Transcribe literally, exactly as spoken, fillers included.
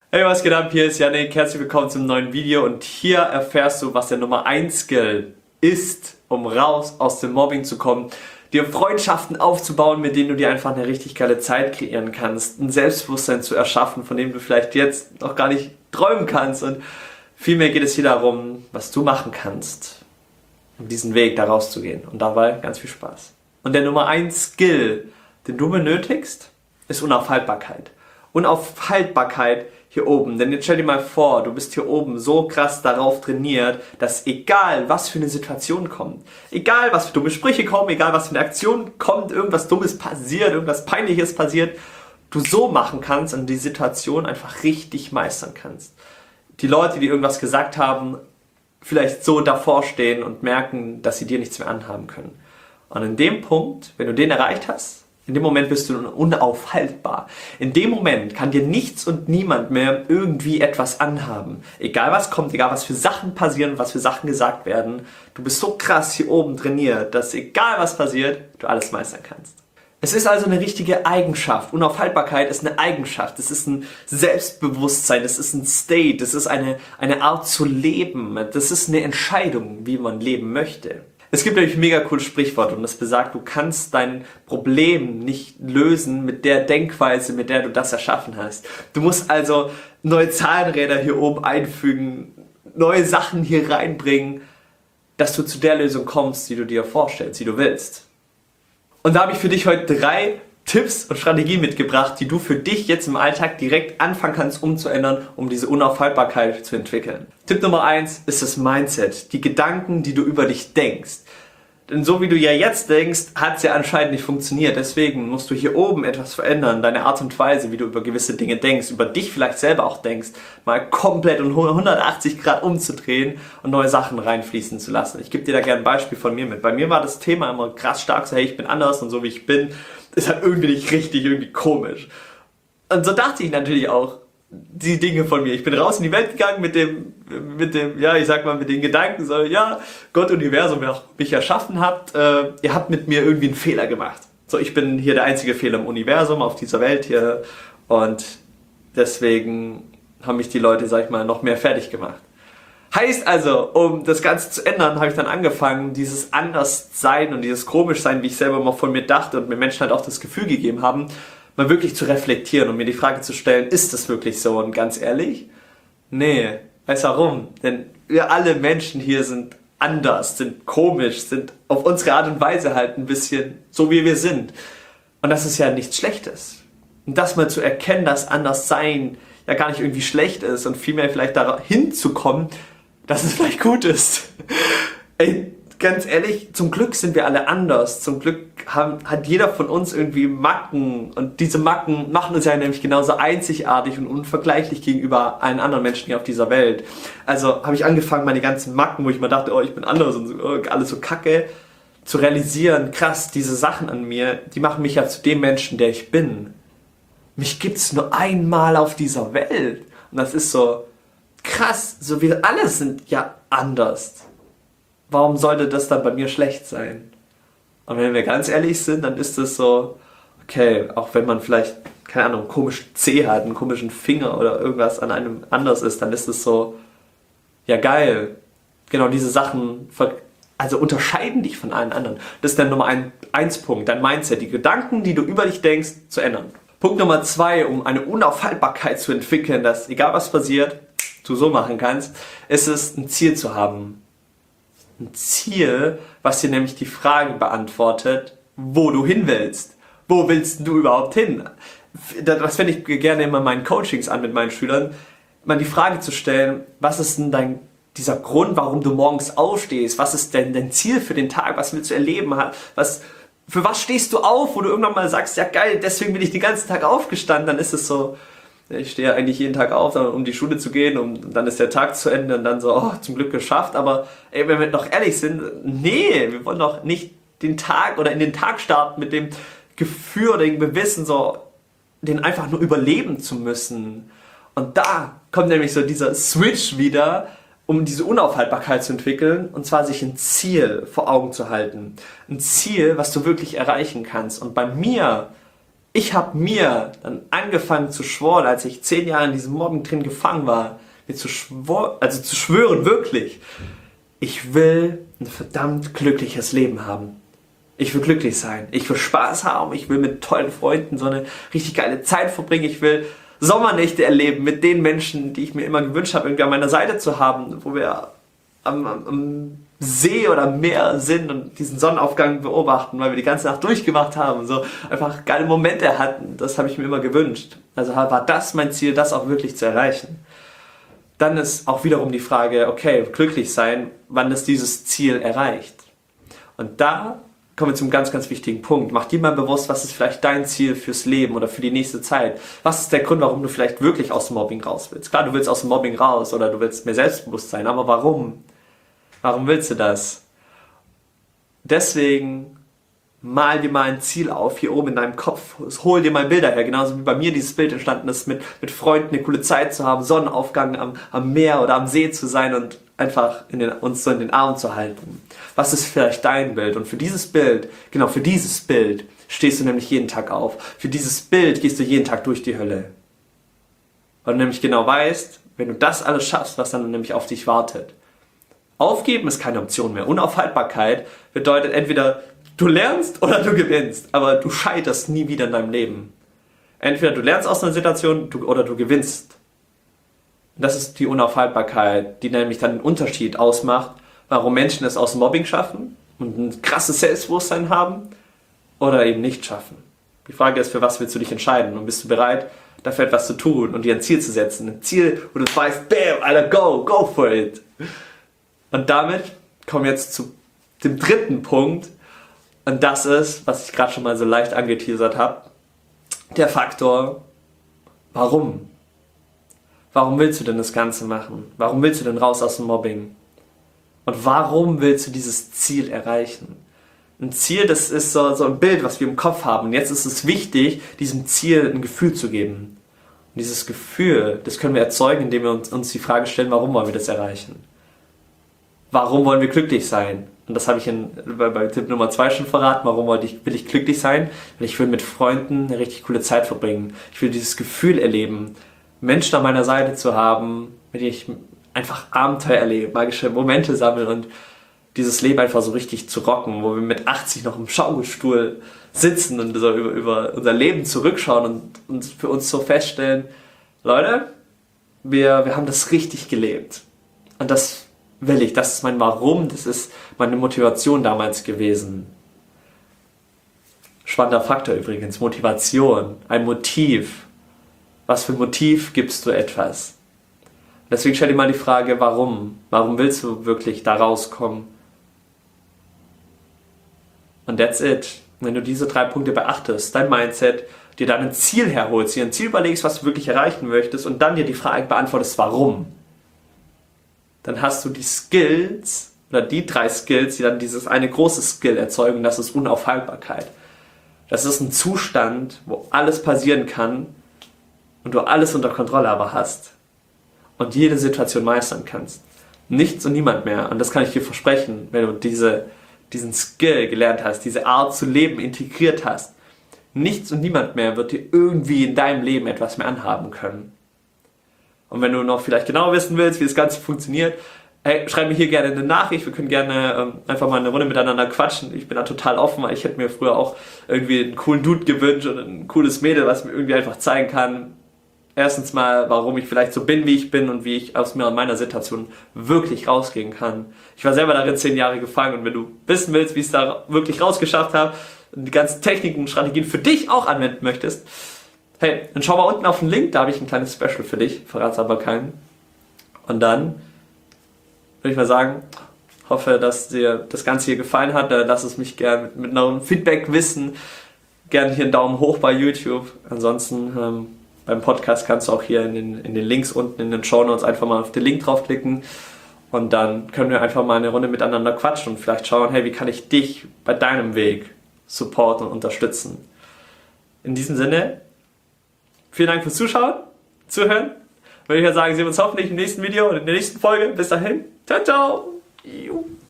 Hey, was geht ab? Hier ist Yannick. Herzlich willkommen zum neuen Video und hier erfährst du, was der Nummer eins Skill ist, um raus aus dem Mobbing zu kommen, dir Freundschaften aufzubauen, mit denen du dir einfach eine richtig geile Zeit kreieren kannst, ein Selbstbewusstsein zu erschaffen, von dem du vielleicht jetzt noch gar nicht träumen kannst, und vielmehr geht es hier darum, was du machen kannst, um diesen Weg da rauszugehen, und dabei ganz viel Spaß. Und der Nummer eins Skill, den du benötigst, ist Unaufhaltbarkeit. Unaufhaltbarkeit hier oben, denn jetzt stell dir mal vor, du bist hier oben so krass darauf trainiert, dass egal was für eine Situation kommt, egal was für dumme Sprüche kommen, egal was für eine Aktion kommt, irgendwas Dummes passiert, irgendwas Peinliches passiert, du so machen kannst und die Situation einfach richtig meistern kannst. Die Leute, die irgendwas gesagt haben, vielleicht so davor stehen und merken, dass sie dir nichts mehr anhaben können. Und in dem Punkt, wenn du den erreicht hast, in dem Moment bist du unaufhaltbar. In dem Moment kann dir nichts und niemand mehr irgendwie etwas anhaben. Egal was kommt, egal was für Sachen passieren, was für Sachen gesagt werden. Du bist so krass hier oben trainiert, dass egal was passiert, du alles meistern kannst. Es ist also eine richtige Eigenschaft. Unaufhaltbarkeit ist eine Eigenschaft. Es ist ein Selbstbewusstsein. Es ist ein State. Es ist eine, eine Art zu leben. Das ist eine Entscheidung, wie man leben möchte. Es gibt nämlich ein mega cooles Sprichwort und das besagt, du kannst dein Problem nicht lösen mit der Denkweise, mit der du das erschaffen hast. Du musst also neue Zahnräder hier oben einfügen, neue Sachen hier reinbringen, dass du zu der Lösung kommst, die du dir vorstellst, die du willst. Und da habe ich für dich heute drei Tipps und Strategien mitgebracht, die du für dich jetzt im Alltag direkt anfangen kannst umzuändern, um diese Unaufhaltbarkeit zu entwickeln. Tipp Nummer eins ist das Mindset, die Gedanken, die du über dich denkst. Denn so wie du ja jetzt denkst, hat es ja anscheinend nicht funktioniert. Deswegen musst du hier oben etwas verändern, deine Art und Weise, wie du über gewisse Dinge denkst, über dich vielleicht selber auch denkst, mal komplett um hundertachtzig Grad umzudrehen und neue Sachen reinfließen zu lassen. Ich gebe dir da gerne ein Beispiel von mir mit. Bei mir war das Thema immer krass stark, so hey, ich bin anders und so wie ich bin, ist halt irgendwie nicht richtig, irgendwie komisch. Und so dachte ich natürlich auch die Dinge von mir. Ich bin raus in die Welt gegangen mit dem, mit dem, ja, ich sag mal, mit den Gedanken, so, ja, Gott, Universum, wer auch mich erschaffen habt, äh, ihr habt mit mir irgendwie einen Fehler gemacht. So, ich bin hier der einzige Fehler im Universum, auf dieser Welt hier, und deswegen haben mich die Leute, sag ich mal, noch mehr fertig gemacht. Heißt also, um das Ganze zu ändern, habe ich dann angefangen, dieses Anderssein und dieses Komischsein, wie ich selber mal von mir dachte und mir Menschen halt auch das Gefühl gegeben haben, mal wirklich zu reflektieren und mir die Frage zu stellen, ist das wirklich so? Und ganz ehrlich, nee. Weißt du warum? Denn wir alle Menschen hier sind anders, sind komisch, sind auf unsere Art und Weise halt ein bisschen so, wie wir sind. Und das ist ja nichts Schlechtes. Und das mal zu erkennen, dass Anderssein ja gar nicht irgendwie schlecht ist und vielmehr vielleicht dahin zu kommen, dass es vielleicht gut ist. Ey, ganz ehrlich, zum Glück sind wir alle anders. Zum Glück haben, hat jeder von uns irgendwie Macken. Und diese Macken machen uns ja nämlich genauso einzigartig und unvergleichlich gegenüber allen anderen Menschen hier auf dieser Welt. Also habe ich angefangen, meine ganzen Macken, wo ich mal dachte, oh, ich bin anders und so, oh, alles so kacke, zu realisieren, krass, diese Sachen an mir, die machen mich ja zu dem Menschen, der ich bin. Mich gibt's nur einmal auf dieser Welt. Und das ist so krass, so wir alle sind ja anders. Warum sollte das dann bei mir schlecht sein? Und wenn wir ganz ehrlich sind, dann ist das so, okay, auch wenn man vielleicht, keine Ahnung, einen komischen Zeh hat, einen komischen Finger oder irgendwas an einem anders ist, dann ist es so, ja geil, genau diese Sachen, also unterscheiden dich von allen anderen. Das ist der Nummer ein, eins Punkt, dein Mindset, die Gedanken, die du über dich denkst, zu ändern. Punkt Nummer zwei, um eine Unaufhaltbarkeit zu entwickeln, dass egal was passiert, du so machen kannst, ist es, ein Ziel zu haben. Ein Ziel, was dir nämlich die Frage beantwortet, wo du hin willst. Wo willst du überhaupt hin? Das wende ich gerne immer in meinen Coachings an mit meinen Schülern, mal die Frage zu stellen, was ist denn dein, dieser Grund, warum du morgens aufstehst? Was ist denn dein Ziel für den Tag? Was willst du erleben? Was, für was stehst du auf, wo du irgendwann mal sagst, ja geil, deswegen bin ich den ganzen Tag aufgestanden? Dann ist es so, ich stehe eigentlich jeden Tag auf, um die Schule zu gehen, und dann ist der Tag zu Ende und dann so, oh, zum Glück geschafft. Aber ey, wenn wir doch ehrlich sind, nee, wir wollen doch nicht den Tag oder in den Tag starten mit dem Gefühl oder dem Gewissen, so, den einfach nur überleben zu müssen. Und da kommt nämlich so dieser Switch wieder, um diese Unaufhaltbarkeit zu entwickeln, und zwar sich ein Ziel vor Augen zu halten. Ein Ziel, was du wirklich erreichen kannst. Und bei mir Ich habe mir dann angefangen zu schwören, als ich zehn Jahre in diesem Mobbing drin gefangen war, mir zu schwören, also zu schwören, wirklich, ich will ein verdammt glückliches Leben haben. Ich will glücklich sein. Ich will Spaß haben. Ich will mit tollen Freunden so eine richtig geile Zeit verbringen. Ich will Sommernächte erleben mit den Menschen, die ich mir immer gewünscht habe, irgendwie an meiner Seite zu haben, wo wir am, am, am See oder am Meer sind und diesen Sonnenaufgang beobachten, weil wir die ganze Nacht durchgemacht haben und so einfach geile Momente hatten. Das habe ich mir immer gewünscht. Also war das mein Ziel, das auch wirklich zu erreichen. Dann ist auch wiederum die Frage, okay, glücklich sein, wann ist dieses Ziel erreicht? Und da kommen wir zum ganz, ganz wichtigen Punkt. Mach dir mal bewusst, was ist vielleicht dein Ziel fürs Leben oder für die nächste Zeit? Was ist der Grund, warum du vielleicht wirklich aus dem Mobbing raus willst? Klar, du willst aus dem Mobbing raus oder du willst mehr Selbstbewusstsein, aber warum? Warum willst du das? Deswegen mal dir mal ein Ziel auf, hier oben in deinem Kopf. Hol dir mal Bilder her, genauso wie bei mir dieses Bild entstanden ist, mit, mit Freunden eine coole Zeit zu haben, Sonnenaufgang am, am Meer oder am See zu sein und einfach in den, uns so in den Arm zu halten. Was ist vielleicht dein Bild? Und für dieses Bild, genau für dieses Bild, stehst du nämlich jeden Tag auf. Für dieses Bild gehst du jeden Tag durch die Hölle. Weil du nämlich genau weißt, wenn du das alles schaffst, was dann nämlich auf dich wartet. Aufgeben ist keine Option mehr. Unaufhaltbarkeit bedeutet entweder du lernst oder du gewinnst, aber du scheiterst nie wieder in deinem Leben. Entweder du lernst aus einer Situation du, oder du gewinnst. Das ist die Unaufhaltbarkeit, die nämlich dann den Unterschied ausmacht, warum Menschen es aus Mobbing schaffen und ein krasses Selbstbewusstsein haben oder eben nicht schaffen. Die Frage ist, für was willst du dich entscheiden und bist du bereit, dafür etwas zu tun und dir ein Ziel zu setzen. Ein Ziel, wo du weißt, bam, Alter, go, go for it. Und damit kommen wir jetzt zu dem dritten Punkt. Und das ist, was ich gerade schon mal so leicht angeteasert habe, der Faktor, warum? Warum willst du denn das Ganze machen? Warum willst du denn raus aus dem Mobbing? Und warum willst du dieses Ziel erreichen? Ein Ziel, das ist so, so ein Bild, was wir im Kopf haben. Und jetzt ist es wichtig, diesem Ziel ein Gefühl zu geben. Und dieses Gefühl, das können wir erzeugen, indem wir uns, uns die Frage stellen, warum wollen wir das erreichen? Warum wollen wir glücklich sein? Und das habe ich in, bei, bei Tipp Nummer zwei schon verraten. Warum wollte ich, will ich glücklich sein? Weil ich will mit Freunden eine richtig coole Zeit verbringen. Ich will dieses Gefühl erleben, Menschen an meiner Seite zu haben, mit denen ich einfach Abenteuer erlebe, magische Momente sammeln und dieses Leben einfach so richtig zu rocken, wo wir mit achtzig noch im Schaukelstuhl sitzen und so über, über unser Leben zurückschauen und, und für uns so feststellen, Leute, wir, wir haben das richtig gelebt. Und das will ich, das ist mein Warum, das ist meine Motivation damals gewesen. Spannender Faktor übrigens, Motivation, ein Motiv. Was für ein Motiv gibst du etwas? Deswegen stell dir mal die Frage, warum? Warum willst du wirklich da rauskommen? Und that's it. Wenn du diese drei Punkte beachtest, dein Mindset, dir dann ein Ziel herholst, dir ein Ziel überlegst, was du wirklich erreichen möchtest und dann dir die Frage beantwortest, warum? Dann hast du die Skills oder die drei Skills, die dann dieses eine große Skill erzeugen, das ist Unaufhaltbarkeit. Das ist ein Zustand, wo alles passieren kann und du alles unter Kontrolle aber hast und jede Situation meistern kannst. Nichts und niemand mehr. Und das kann ich dir versprechen, wenn du diese, diesen Skill gelernt hast, diese Art zu leben integriert hast. Nichts und niemand mehr wird dir irgendwie in deinem Leben etwas mehr anhaben können. Und wenn du noch vielleicht genau wissen willst, wie das Ganze funktioniert, hey, schreib mir hier gerne eine Nachricht. Wir können gerne ähm, einfach mal eine Runde miteinander quatschen. Ich bin da total offen, weil ich hätte mir früher auch irgendwie einen coolen Dude gewünscht oder ein cooles Mädel, was mir irgendwie einfach zeigen kann, erstens mal, warum ich vielleicht so bin, wie ich bin und wie ich aus mir und meiner Situation wirklich rausgehen kann. Ich war selber darin zehn Jahre gefangen und wenn du wissen willst, wie ich es da wirklich rausgeschafft habe und die ganzen Techniken und Strategien für dich auch anwenden möchtest, hey, dann schau mal unten auf den Link, da habe ich ein kleines Special für dich, verrat's aber keinen. Und dann würde ich mal sagen, hoffe, dass dir das Ganze hier gefallen hat. Lass es mich gerne mit, mit einem Feedback wissen. Gerne hier einen Daumen hoch bei YouTube. Ansonsten ähm, beim Podcast kannst du auch hier in den, in den Links unten in den Shownotes einfach mal auf den Link draufklicken. Und dann können wir einfach mal eine Runde miteinander quatschen und vielleicht schauen, hey, wie kann ich dich bei deinem Weg supporten und unterstützen. In diesem Sinne, vielen Dank fürs Zuschauen, Zuhören. Würde ich ja sagen, sehen wir uns hoffentlich im nächsten Video und in der nächsten Folge. Bis dahin. Ciao, ciao.